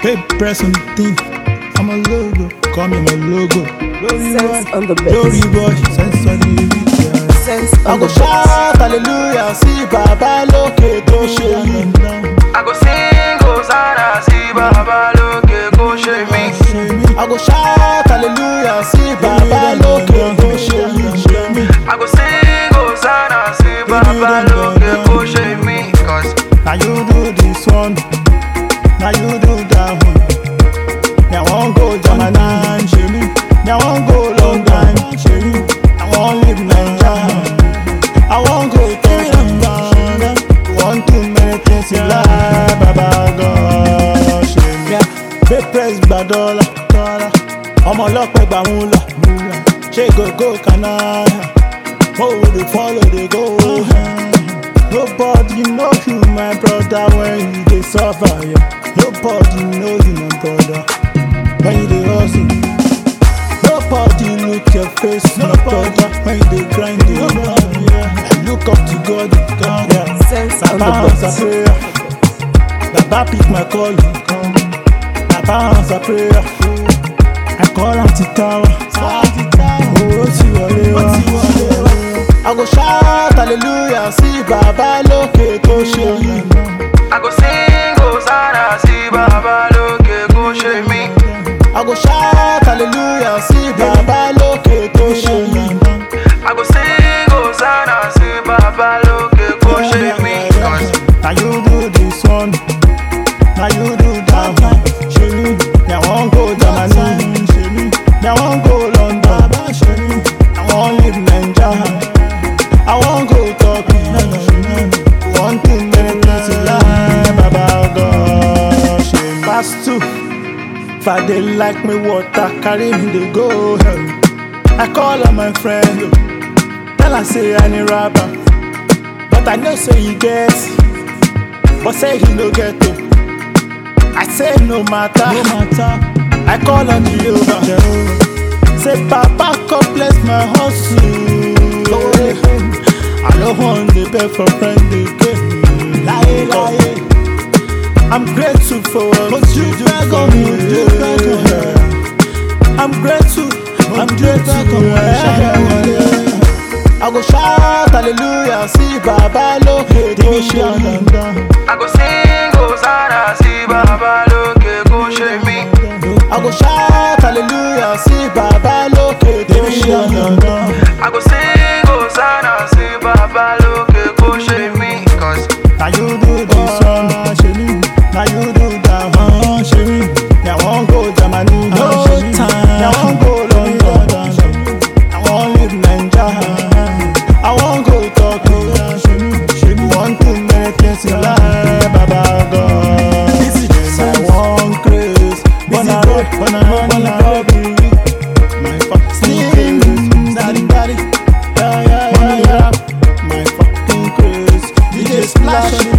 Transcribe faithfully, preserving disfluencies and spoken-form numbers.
Hey, press on the thing. I'm a logo, call me my logo. Glory Sense boy, on the glory beat. boy, sense on the beat, yeah. Sense I on go the beat. shout hallelujah, see Baba lókè tó ṣe mí. I go sing Hosanna, see Baba lókè kó ṣe mí. I go shout hallelujah, see Baba lókè tó ṣe mí. I go sing Hosanna, see Baba lókè kó ṣe mí. Cause Now you do this one, now you do that one. Me I wan go Jamaica, ṣe mí. Me I wan go London, ṣe mí. I wan live Naija, I wan go Turkey. Want too many things in life, Baba God ṣe mí. Pay press gba dollar, ọmọ ọlọ́pẹ́ gbà ń lọ. Ṣé go go Canada? Oh, they follow, they go. Nobody know you, my brother, when you dey suffer. Yeah. Nobody know you, my brother, when you dey hustle. Nobody look your face, my brother, when you dey grind. Yeah. I look up to God, God. Yeah. Sense on Baba the answer beat. prayer. Baba pick my call. Baba answer prayer. I call Auntie Tower. Oh, ti wọlé wá. I go shout hallelujah, see Baba lókè tó ṣe mí. I go sing Hosanna, see Baba lókè kó ṣe mí. I go shout hallelujah, see Baba lókè tó ṣe mí. I go sing Hosanna, see Baba lókè kó ṣe mí. Cause Now you do this one, now you do that one. Ṣe mí, me I wan go Germany. Ṣe mí, me I wan go London. Ṣe mí, I wan live Naija. I wan go Turkey. Want too many things in life, Baba God ṣe mí. Pass two, if I dey like me water, carry me dey go hell. I call on my friend, yo. Tell her say I need rapper, but I know say he get, but say he no get to. I say no matter, no matter. I call on Jehovah, Jehovah. Say Papa come bless my hustle. I don't want to beg for friend again. Lie, lie. I'm grateful for what you beg on me. I'm grateful, I'm grateful. I go shout hallelujah, see Baba lókè tó ṣe mí. I go sing Hosanna, see Baba lókè kó ṣe mí. I go shout hallelujah, see Baba lókè tó ṣe mí. I go sing Hosanna, see Baba lókè kó ṣe mí. Cause Now you do this one, ṣe mí. Now you do that one, ṣe mí. Me I wan go Germany, no time. Me I wan go London, ṣe mí. I wan live Naija, I wan go Turkey, ṣe mí. Ṣe mí. Want too many things in life, Baba God. I wan craze, wanna rock, wanna run, wanna robbery. My fucking craze, daddy, daddy, yeah, yeah, yeah, yeah. My fucking craze, D J Splash.